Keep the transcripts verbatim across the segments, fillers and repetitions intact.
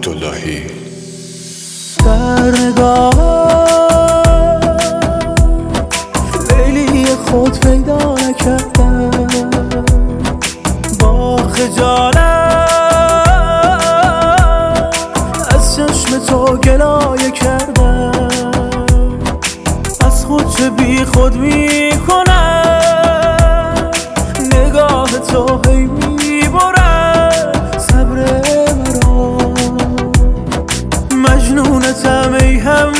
عبداللهی. در نگاه لیلی خود پیدا نکردم، با خجالت از چشم تو گلایه کردم. از خود چه بی خود می کنم، نگاه تو هی می برد صبر مرا. مجنونتم ای هم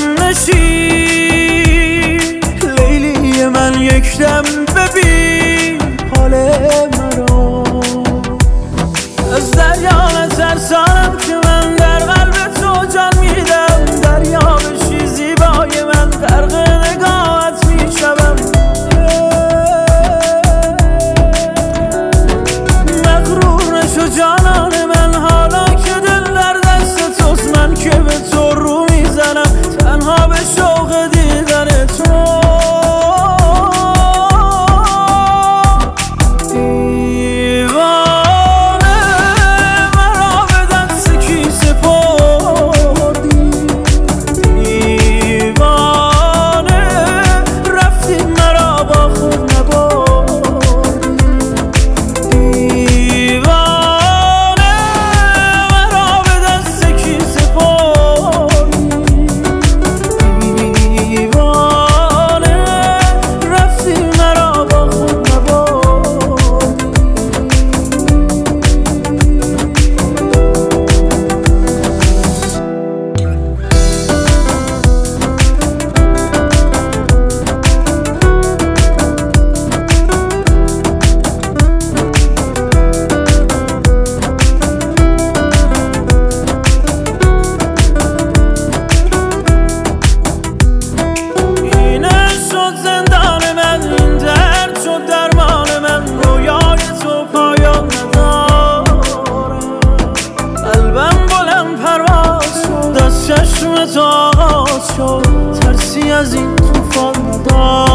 نشین لیلی من، یک دم ببین حال مرا. از دریا نترسانم که من در قلب تو جان میدم، دریا بشی زیبای من غرق نگاهت میشوم. مغرور نشو جانان من، حالا که دل در دست توست، من که به تو رو میزنم تنها به شوق دیدن تو. چشم تو آغاز شد، ترسی از این توفان ندار.